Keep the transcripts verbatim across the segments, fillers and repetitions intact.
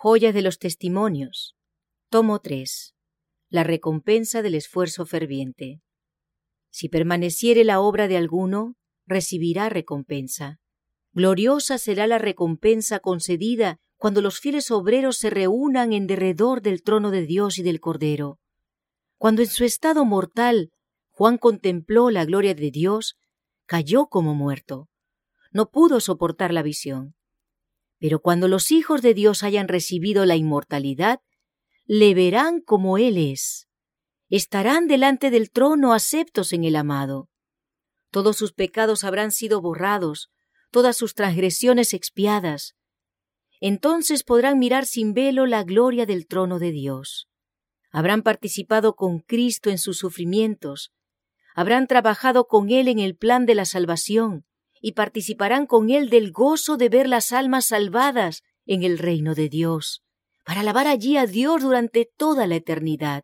Joyas de los testimonios. Tomo tres. La recompensa del esfuerzo ferviente. Si permaneciere la obra de alguno, recibirá recompensa. Gloriosa será la recompensa concedida cuando los fieles obreros se reúnan en derredor del trono de Dios y del Cordero. Cuando en su estado mortal Juan contempló la gloria de Dios, cayó como muerto. No pudo soportar la visión. Pero cuando los hijos de Dios hayan recibido la inmortalidad, le verán como Él es. Estarán delante del trono aceptos en el Amado. Todos sus pecados habrán sido borrados, todas sus transgresiones expiadas. Entonces podrán mirar sin velo la gloria del trono de Dios. Habrán participado con Cristo en sus sufrimientos, habrán trabajado con Él en el plan de la salvación y participarán con Él del gozo de ver las almas salvadas en el reino de Dios, para alabar allí a Dios durante toda la eternidad.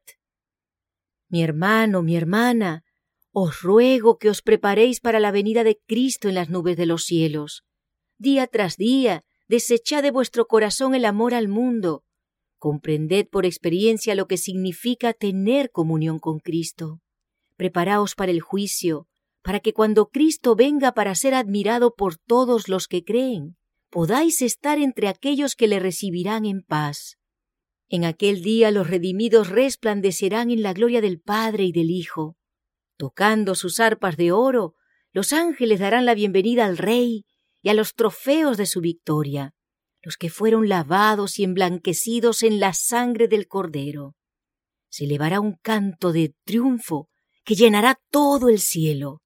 Mi hermano, mi hermana, os ruego que os preparéis para la venida de Cristo en las nubes de los cielos. Día tras día, desechad de vuestro corazón el amor al mundo. Comprended por experiencia lo que significa tener comunión con Cristo. Preparaos para el juicio, para que cuando Cristo venga para ser admirado por todos los que creen, podáis estar entre aquellos que le recibirán en paz. En aquel día los redimidos resplandecerán en la gloria del Padre y del Hijo. Tocando sus arpas de oro, los ángeles darán la bienvenida al Rey y a los trofeos de su victoria, los que fueron lavados y emblanquecidos en la sangre del Cordero. Se elevará un canto de triunfo que llenará todo el cielo.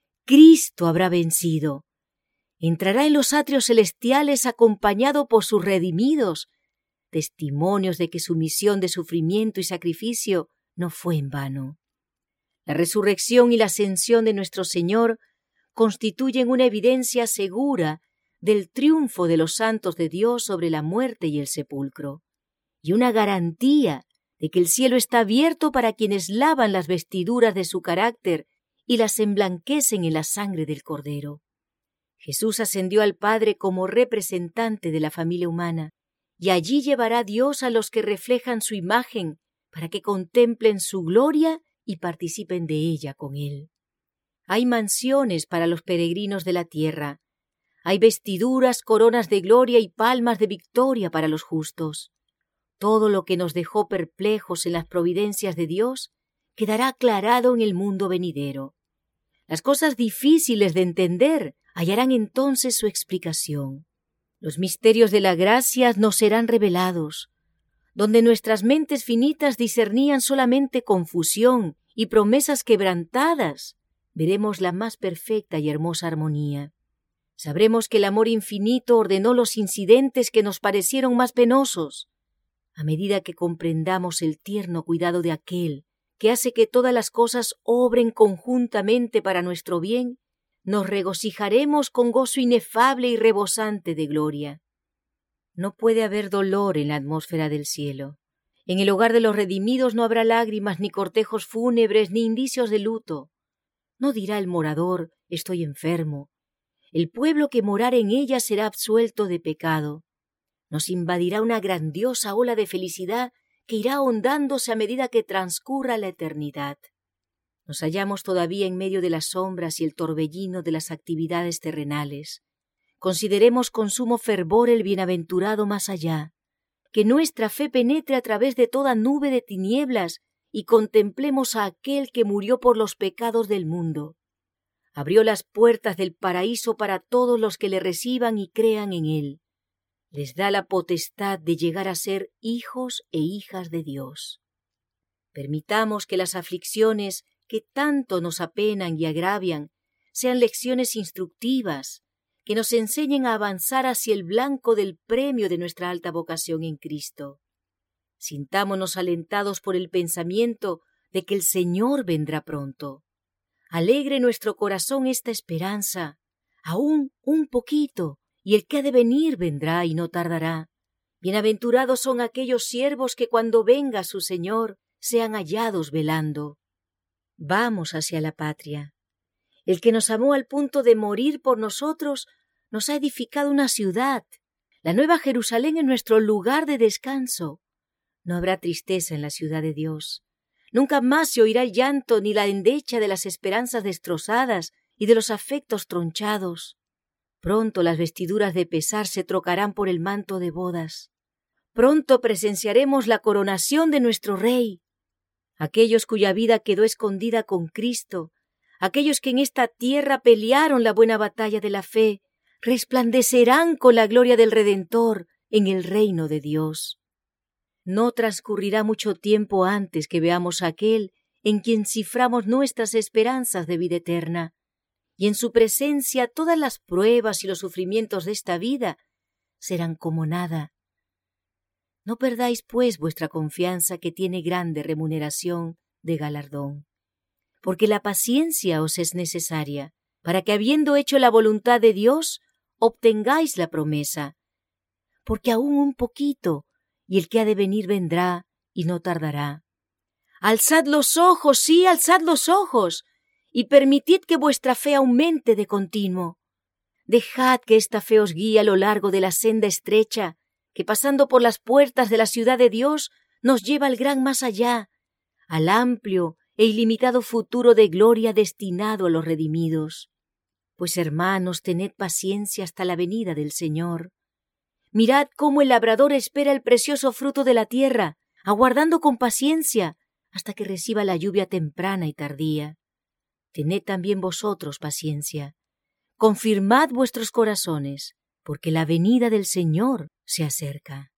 Cristo habrá vencido. Entrará en los atrios celestiales acompañado por sus redimidos, testimonios de que su misión de sufrimiento y sacrificio no fue en vano. La resurrección y la ascensión de nuestro Señor constituyen una evidencia segura del triunfo de los santos de Dios sobre la muerte y el sepulcro, y una garantía de que el cielo está abierto para quienes lavan las vestiduras de su carácter y las emblanquecen en la sangre del Cordero. Jesús ascendió al Padre como representante de la familia humana, y allí llevará Dios a los que reflejan su imagen para que contemplen su gloria y participen de ella con Él. Hay mansiones para los peregrinos de la tierra, hay vestiduras, coronas de gloria y palmas de victoria para los justos. Todo lo que nos dejó perplejos en las providencias de Dios quedará aclarado en el mundo venidero. Las cosas difíciles de entender hallarán entonces su explicación. Los misterios de la gracia nos serán revelados. Donde nuestras mentes finitas discernían solamente confusión y promesas quebrantadas, veremos la más perfecta y hermosa armonía. Sabremos que el amor infinito ordenó los incidentes que nos parecieron más penosos. A medida que comprendamos el tierno cuidado de aquel que hace que todas las cosas obren conjuntamente para nuestro bien, nos regocijaremos con gozo inefable y rebosante de gloria. No puede haber dolor en la atmósfera del cielo. En el hogar de los redimidos no habrá lágrimas, ni cortejos fúnebres, ni indicios de luto. No dirá el morador, estoy enfermo. El pueblo que morare en ella será absuelto de pecado. Nos invadirá una grandiosa ola de felicidad que irá ahondándose a medida que transcurra la eternidad. Nos hallamos todavía en medio de las sombras y el torbellino de las actividades terrenales. Consideremos con sumo fervor el bienaventurado más allá, que nuestra fe penetre a través de toda nube de tinieblas y contemplemos a aquel que murió por los pecados del mundo. Abrió las puertas del paraíso para todos los que le reciban y crean en él. Les da la potestad de llegar a ser hijos e hijas de Dios. Permitamos que las aflicciones que tanto nos apenan y agravian sean lecciones instructivas, que nos enseñen a avanzar hacia el blanco del premio de nuestra alta vocación en Cristo. Sintámonos alentados por el pensamiento de que el Señor vendrá pronto. Alegre nuestro corazón esta esperanza, aún un poquito, y el que ha de venir vendrá y no tardará. Bienaventurados son aquellos siervos que cuando venga su Señor sean hallados velando. Vamos hacia la patria. El que nos amó al punto de morir por nosotros nos ha edificado una ciudad. La nueva Jerusalén es nuestro lugar de descanso. No habrá tristeza en la ciudad de Dios. Nunca más se oirá el llanto ni la endecha de las esperanzas destrozadas y de los afectos tronchados. Pronto las vestiduras de pesar se trocarán por el manto de bodas. Pronto presenciaremos la coronación de nuestro Rey. Aquellos cuya vida quedó escondida con Cristo, aquellos que en esta tierra pelearon la buena batalla de la fe, resplandecerán con la gloria del Redentor en el reino de Dios. No transcurrirá mucho tiempo antes que veamos a aquel en quien ciframos nuestras esperanzas de vida eterna, y en su presencia todas las pruebas y los sufrimientos de esta vida serán como nada. No perdáis, pues, vuestra confianza, que tiene grande remuneración de galardón, porque la paciencia os es necesaria, para que, habiendo hecho la voluntad de Dios, obtengáis la promesa. Porque aún un poquito, y el que ha de venir vendrá, y no tardará. Alzad los ojos, sí, alzad los ojos, y permitid que vuestra fe aumente de continuo. Dejad que esta fe os guíe a lo largo de la senda estrecha, que pasando por las puertas de la ciudad de Dios, nos lleva al gran más allá, al amplio e ilimitado futuro de gloria destinado a los redimidos. Pues, hermanos, tened paciencia hasta la venida del Señor. Mirad cómo el labrador espera el precioso fruto de la tierra, aguardando con paciencia hasta que reciba la lluvia temprana y tardía. Tened también vosotros paciencia. Confirmad vuestros corazones, porque la venida del Señor se acerca.